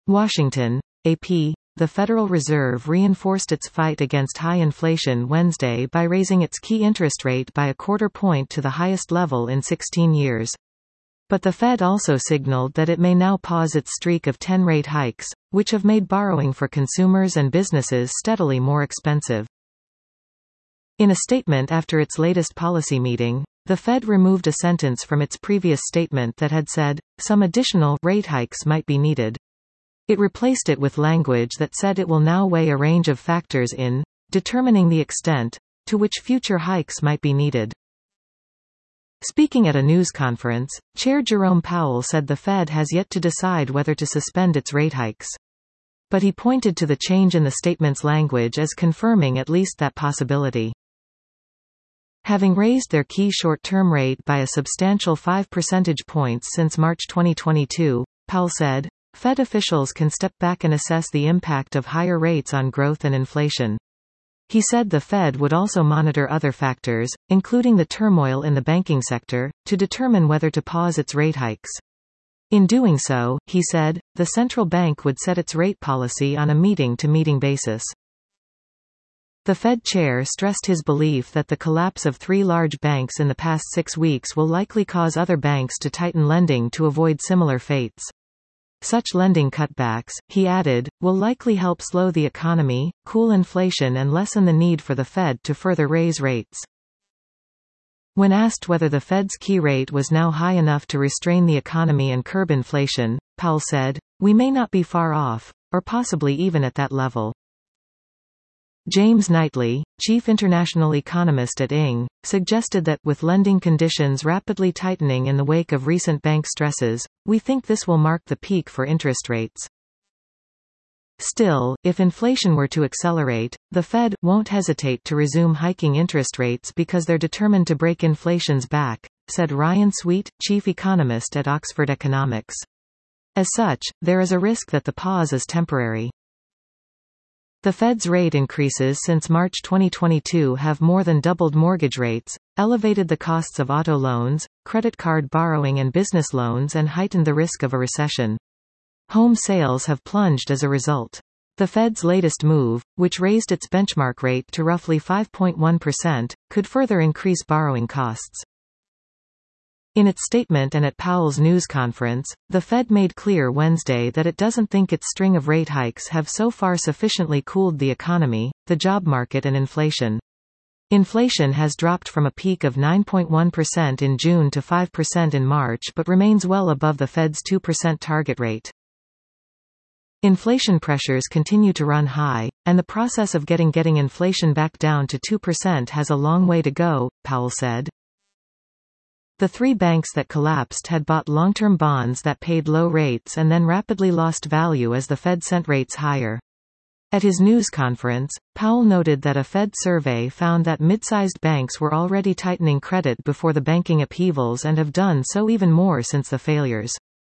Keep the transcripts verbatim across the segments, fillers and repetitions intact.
Washington, A P. The Federal Reserve reinforced its fight against high inflation Wednesday by raising its key interest rate by a quarter point to the highest level in sixteen years. But the Fed also signaled that it may now pause its streak of ten rate hikes, which have made borrowing for consumers and businesses steadily more expensive. In a statement after its latest policy meeting, the Fed removed a sentence from its previous statement that had said, some additional rate hikes might be needed. It replaced it with language that said it will now weigh a range of factors in determining the extent to which future hikes might be needed. Speaking at a news conference, Chair Jerome Powell said the Fed has yet to decide whether to suspend its rate hikes. But he pointed to the change in the statement's language as confirming at least that possibility. Having raised their key short-term rate by a substantial five percentage points since March twenty twenty-two, Powell said, Fed officials can step back and assess the impact of higher rates on growth and inflation. He said the Fed would also monitor other factors, including the turmoil in the banking sector, to determine whether to pause its rate hikes. In doing so, he said, the central bank would set its rate policy on a meeting-to-meeting basis. The Fed chair stressed his belief that the collapse of three large banks in the past six weeks will likely cause other banks to tighten lending to avoid similar fates. Such lending cutbacks, he added, will likely help slow the economy, cool inflation and lessen the need for the Fed to further raise rates. When asked whether the Fed's key rate was now high enough to restrain the economy and curb inflation, Powell said, we may not be far off, or possibly even at that level. James Knightley, chief international economist at I N G, suggested that, with lending conditions rapidly tightening in the wake of recent bank stresses, we think this will mark the peak for interest rates. Still, if inflation were to accelerate, the Fed won't hesitate to resume hiking interest rates because they're determined to break inflation's back, said Ryan Sweet, chief economist at Oxford Economics. As such, there is a risk that the pause is temporary. The Fed's rate increases since March twenty twenty-two have more than doubled mortgage rates, elevated the costs of auto loans, credit card borrowing and business loans and heightened the risk of a recession. Home sales have plunged as a result. The Fed's latest move, which raised its benchmark rate to roughly five point one percent, could further increase borrowing costs. In its statement and at Powell's news conference, the Fed made clear Wednesday that it doesn't think its string of rate hikes have so far sufficiently cooled the economy, the job market and inflation. Inflation has dropped from a peak of nine point one percent in June to five percent in March but remains well above the Fed's two percent target rate. Inflation pressures continue to run high, and the process of getting getting inflation back down to two percent has a long way to go, Powell said. The three banks that collapsed had bought long-term bonds that paid low rates and then rapidly lost value as the Fed sent rates higher. At his news conference, Powell noted that a Fed survey found that mid-sized banks were already tightening credit before the banking upheavals and have done so even more since the failures.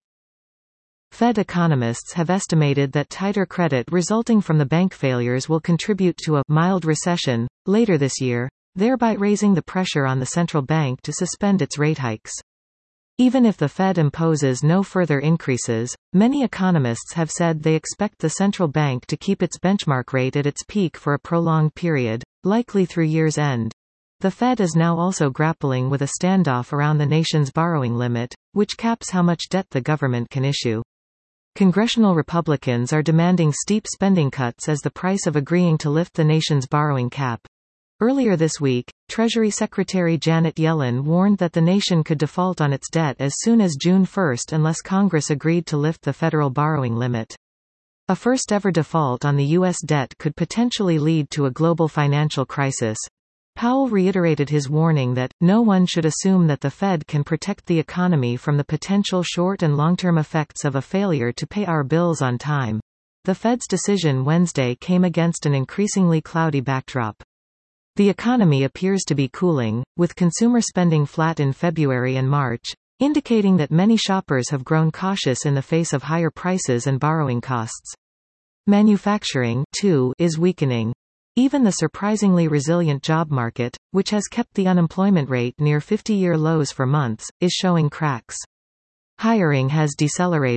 Fed economists have estimated that tighter credit resulting from the bank failures will contribute to a mild recession later this year, thereby raising the pressure on the central bank to suspend its rate hikes. Even if the Fed imposes no further increases, many economists have said they expect the central bank to keep its benchmark rate at its peak for a prolonged period, likely through year's end. The Fed is now also grappling with a standoff around the nation's borrowing limit, which caps how much debt the government can issue. Congressional Republicans are demanding steep spending cuts as the price of agreeing to lift the nation's borrowing cap. Earlier this week, Treasury Secretary Janet Yellen warned that the nation could default on its debt as soon as June first unless Congress agreed to lift the federal borrowing limit. A first-ever default on the U S debt could potentially lead to a global financial crisis. Powell reiterated his warning that, no one should assume that the Fed can protect the economy from the potential short- and long-term effects of a failure to pay our bills on time. The Fed's decision Wednesday came against an increasingly cloudy backdrop. The economy appears to be cooling, with consumer spending flat in February and March, indicating that many shoppers have grown cautious in the face of higher prices and borrowing costs. Manufacturing, too, is weakening. Even the surprisingly resilient job market, which has kept the unemployment rate near fifty-year lows for months, is showing cracks. Hiring has decelerated,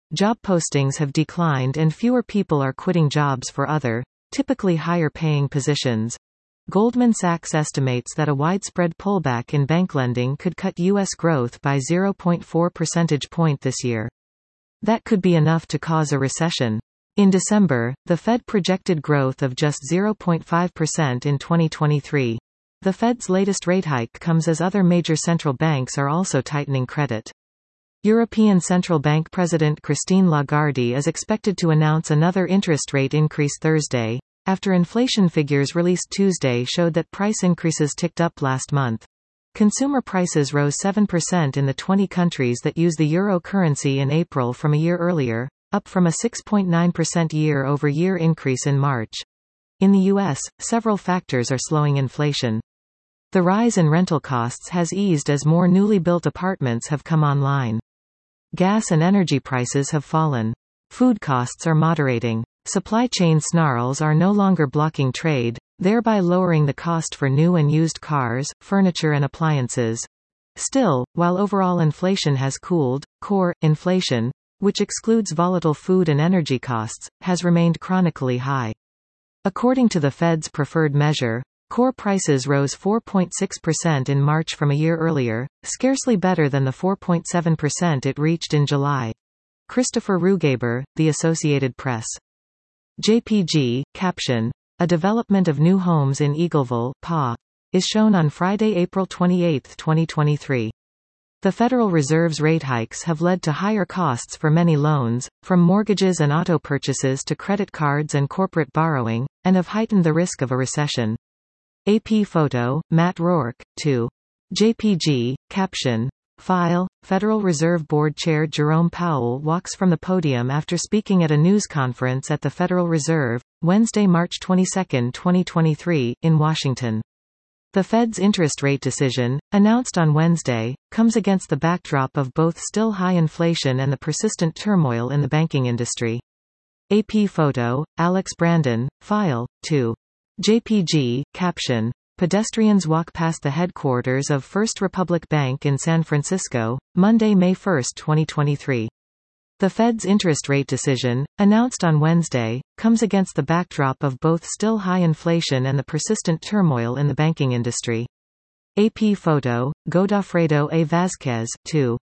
Job postings have declined and fewer people are quitting jobs for other, typically higher-paying positions. Goldman Sachs estimates that a widespread pullback in bank lending could cut U S growth by zero point four percentage point this year. That could be enough to cause a recession. In December, the Fed projected growth of just zero point five percent in twenty twenty-three. The Fed's latest rate hike comes as other major central banks are also tightening credit. European Central Bank President Christine Lagarde is expected to announce another interest rate increase Thursday, after inflation figures released Tuesday showed that price increases ticked up last month. Consumer prices rose seven percent in the twenty countries that use the euro currency in April from a year earlier, up from a six point nine percent year-over-year increase in March. In the U S, several factors are slowing inflation. The rise in rental costs has eased as more newly built apartments have come online. Gas and energy prices have fallen. Food costs are moderating. Supply chain snarls are no longer blocking trade, thereby lowering the cost for new and used cars, furniture and appliances. Still, while overall inflation has cooled, core inflation, which excludes volatile food and energy costs, has remained chronically high. According to the Fed's preferred measure, core prices rose four point six percent in March from a year earlier, scarcely better than the four point seven percent it reached in July. Christopher Rugaber, The Associated Press. J P G, caption. A development of new homes in Eagleville, P A, is shown on Friday, April twenty-eighth, twenty twenty-three. The Federal Reserve's rate hikes have led to higher costs for many loans, from mortgages and auto purchases to credit cards and corporate borrowing, and have heightened the risk of a recession. A P photo, Matt Rourke, to J P G, caption. File, Federal Reserve Board Chair Jerome Powell walks from the podium after speaking at a news conference at the Federal Reserve, Wednesday, March twenty-second, twenty twenty-three, in Washington. The Fed's interest rate decision, announced on Wednesday, comes against the backdrop of both still high inflation and the persistent turmoil in the banking industry. A P photo, Alex Brandon, file, to J P G, caption. Pedestrians walk past the headquarters of First Republic Bank in San Francisco, Monday, May first, twenty twenty-three. The Fed's interest rate decision, announced on Wednesday, comes against the backdrop of both still high inflation and the persistent turmoil in the banking industry. A P photo, Godofredo A. Vazquez, to